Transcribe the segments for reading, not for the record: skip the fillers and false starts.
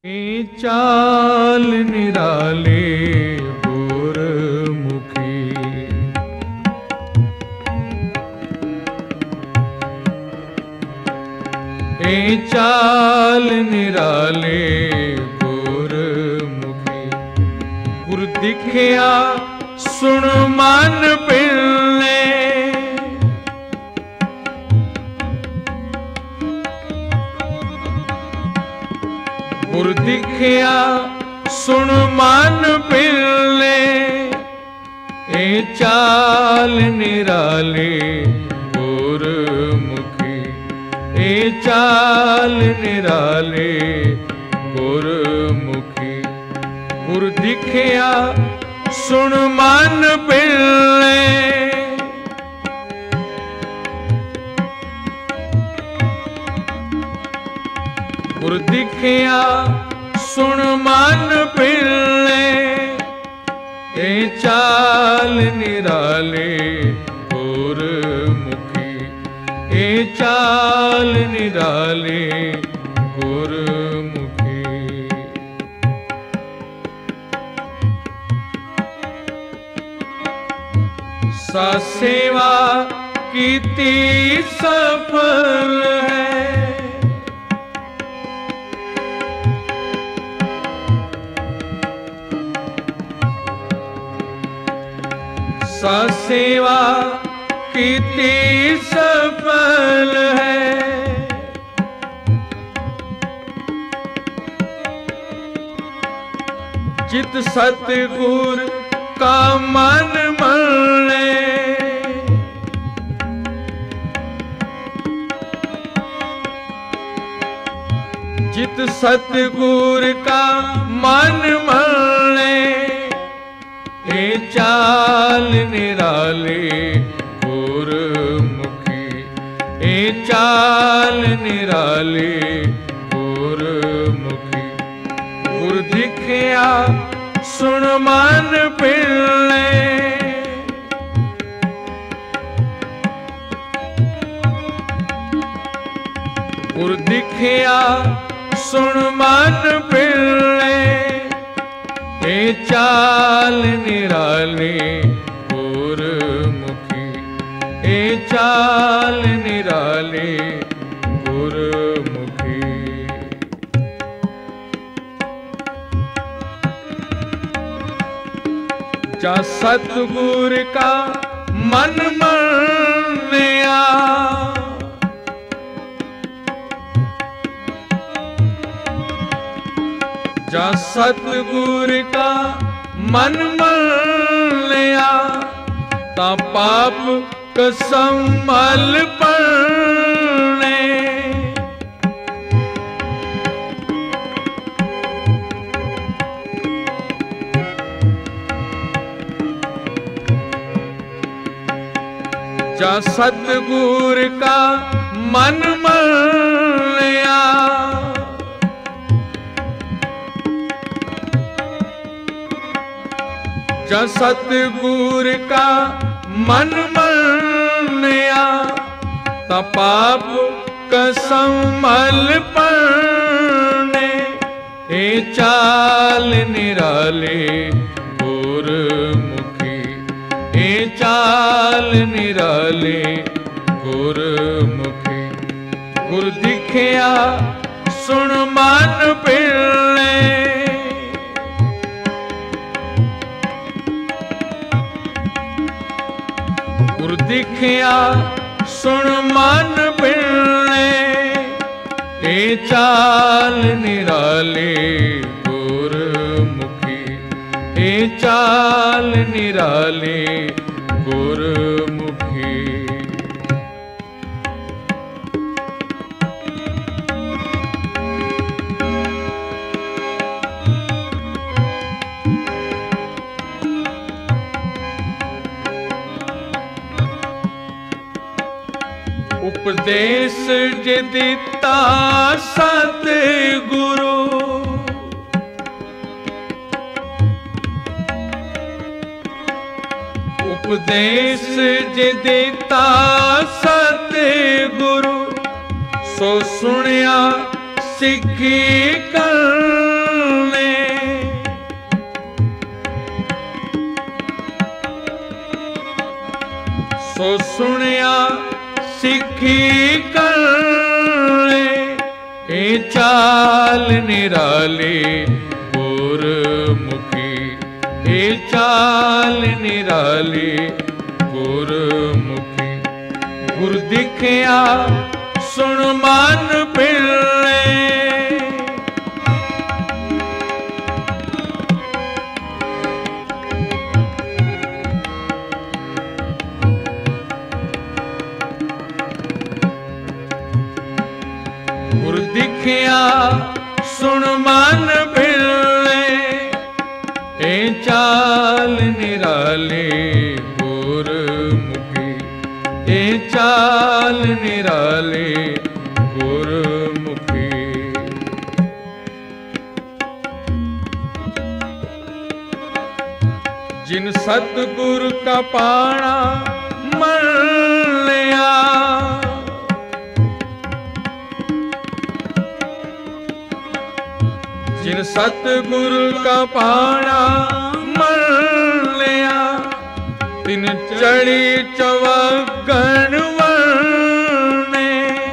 चाल निराले गुरमुखी, चाल निराले गुरमुखी। गुर दिखिया सुन मन पिलने, गुर दिखिया सुन मन पिलने। चाल निराले गुरमुखी, चाल निराले गुरमुखी। गुर दिखिया सुन मन पिलने, गुर दिखिया सुन मन पिलने। चाल निराले गुरमुखी, चाल निराले गुरमुखी। सा सेवा कीती सफल है, सा सेवा कीती सफल है। जित सतगुर का मन मने, जित सतगुर का मन मने। चाल निराले गुरमुखी, चाल निराले गुरमुखी। गुर दिखिया सुन मन पिलने, गुर दिखिया सुन मन पिलने। चाल निराले गुरमुखी, चाल निराले गुरमुखी। जा सतगुर का मन मनिया, जा सतगुर का मन मनिया। ता पाप कसमल पड़ने, जा सतगुर का मन मनिया। जा सतगुर का मन मनिया। ता पाप कसमल पड़ने। चाल निराले गुरमुखी, चाल निराले गुरमुखी। गुर दिखिया सुन मन पिलने, गुर दिखिया सुन मन पिलने। चाल निराले गुरमुखी, चाल निराले गुरमुखी। उपदेश जे दिता सतगुरु, उपदेश जे दिता सतगुरु। सो सुनिया सिखी कर सिखी कर ए चाल निराली गुरमुखी, ए चाल निराली गुरमुखी। गुर दिखया सुन मन पिले, गुर दिखया सुन मन पिले, ए चाल निराली गुरमुखी, ए चाल निराली गुरमुखी। जिन सतगुर का पाना मन लिया, जिन सतगुर का पाना मन लिया, तिन चढ़ी चवगन वरने,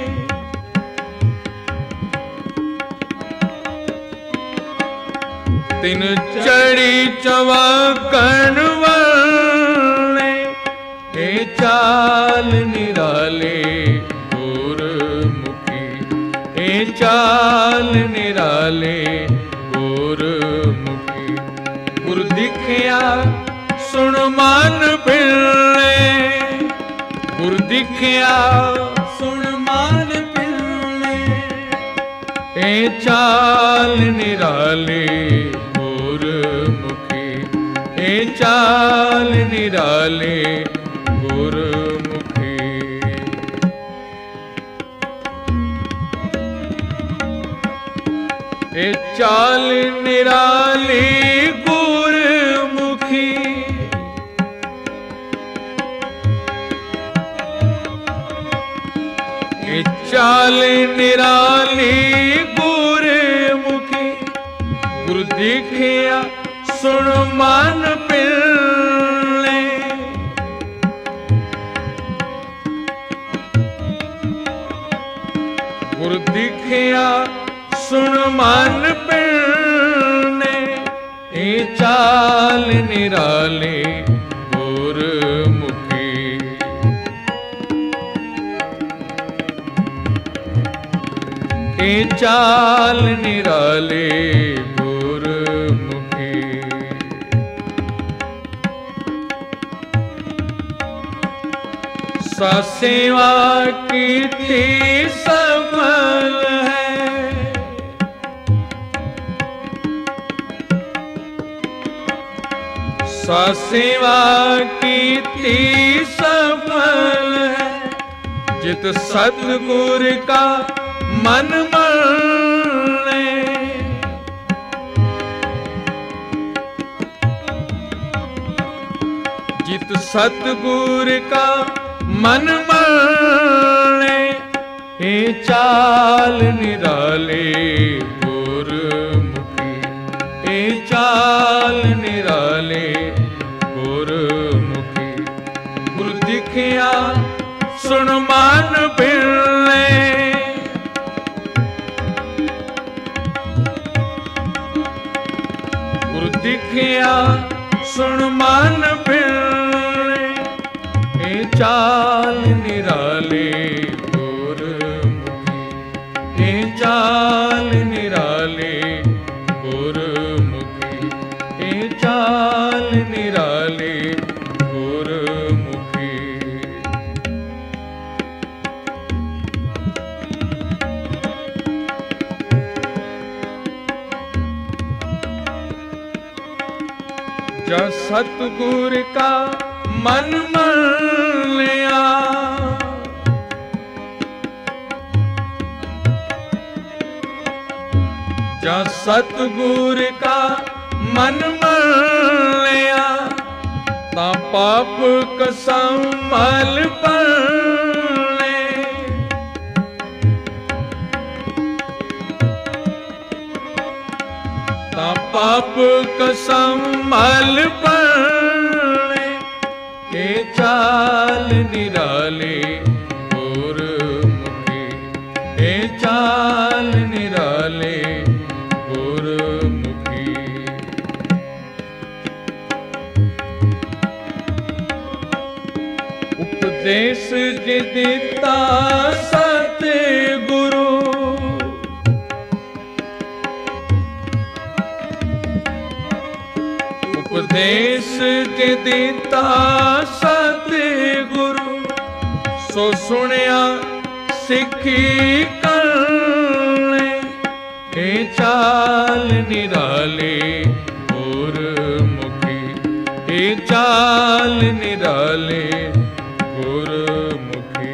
तिन चढ़ी चवगन वरने, ए चाल निराली गुरमुखी, ए चाल निराली गुरमुखी। गुर दिखया सुन मन पिले, गुर दिखया सुन मन पिले, ए चाल निराली गुरमुखी, ए चाल निराली गुरमुखी। ए चाल निराली गुरमुखी, ए चाल निराली गुरमुखी। गुर दिखया सुन मन पिले, गुर दिखया सुन मन पिले, ए चाल निराली गुरमुखी, ए चाल निराली गुरमुखी। सा सेवा कीती सफल है, सा सेवा कीती सफल है, जित सतगुर का मन मने, जित सतगुर का मन मने, ए चाल निराली गुरमुखी, ए चाल निराली गुरमुखी। गुर दिखया सुन मन पिले, गुर दिखया सुन मन पिले, ए चाल निराली गुरमुखी, ए चाल निराली गुरमुखी, ए चाल निराली गुरमुखी। जो सतगुर का मन मन लिया, जो सतगुर का मन मन लिया, ता पाप कसम मल पड़ने, ता पाप कसम मल पड़ने, ए चाल निराली गुरमुखी, उपदेश जे दिता सतगुरु, उपदेश जे दिता सतगुरु, सो सुनिया सिखी करने, हे चाल निराले गुरमुखी, हे चाल निराले गुरमुखी।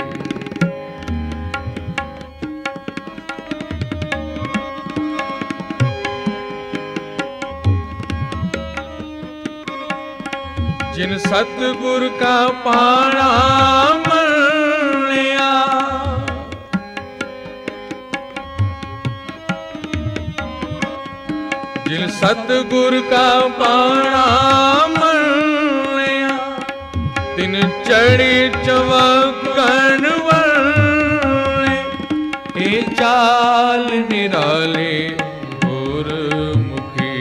जिन सतगुर का पाणा मनिया, जिन सतगुर का पाणा मनिया, तिन चढ़ी चवकन वरने, हे चाल निराले गुरमुखी।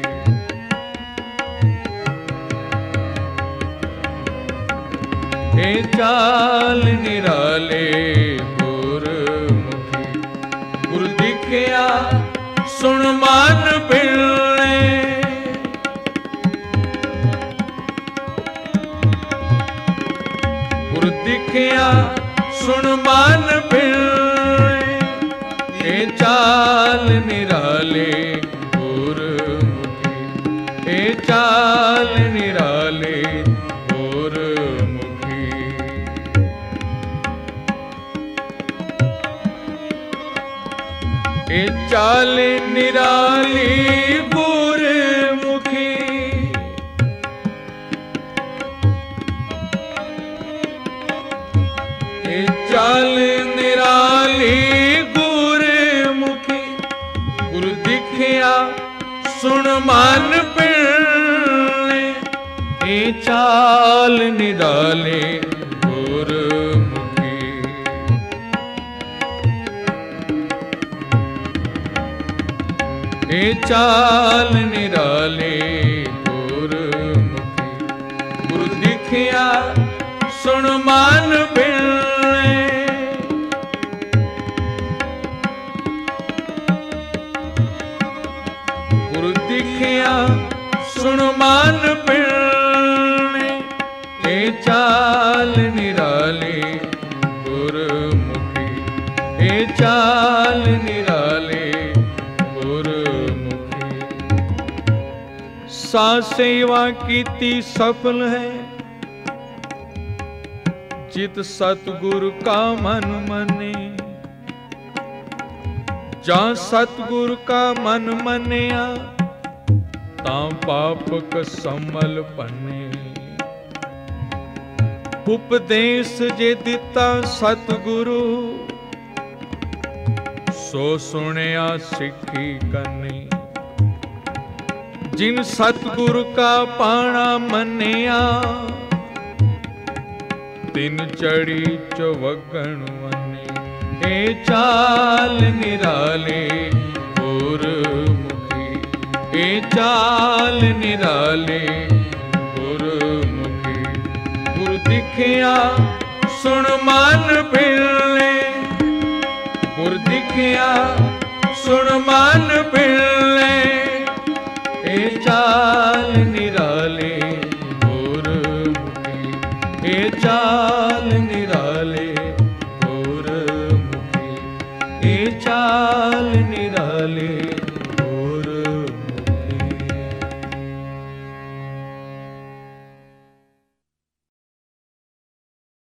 हे चाल निराले गुरमुखी। गुरु दिखया सुन मान पिलने, गुरु दिखया सुन मान पिलने, हे चाल निराले गुरमुखी, हे चाल निराले गुरमुखी। हे चाल निराली गुरमुखी, हे चाल निराली गुरमुखी। गुरु दिखया सुन मान पिलने, हे चाल निराले गुरमुखी। हे चाल निराले गुरमुखी। गुरु दिखया सुन मान पिलने, गुरु दिखया सुन मान पिलने, हे चाल निराले गुरमुखी, हे चाल निराले गुरमुखी। सा सेवा कीती सफल है, जित सतगुरु का मन मने। जा सतगुरु का मन मनिया, तां पाप कसमल पने। उपदेश जे दिता सतगुरु, सो सुनिया सिखी कने। जिन सतगुरु का पाणा मनिया, तिन चढ़ी चवगण वने। हे चाल निराले गुरमुखी, हे चाल निराले गुरमुखी। गुरु दिखया सुन मान पिलने, गुरु दिखया सुन मान पिलने, हे चाल निराले गुरमुखी, हे चाल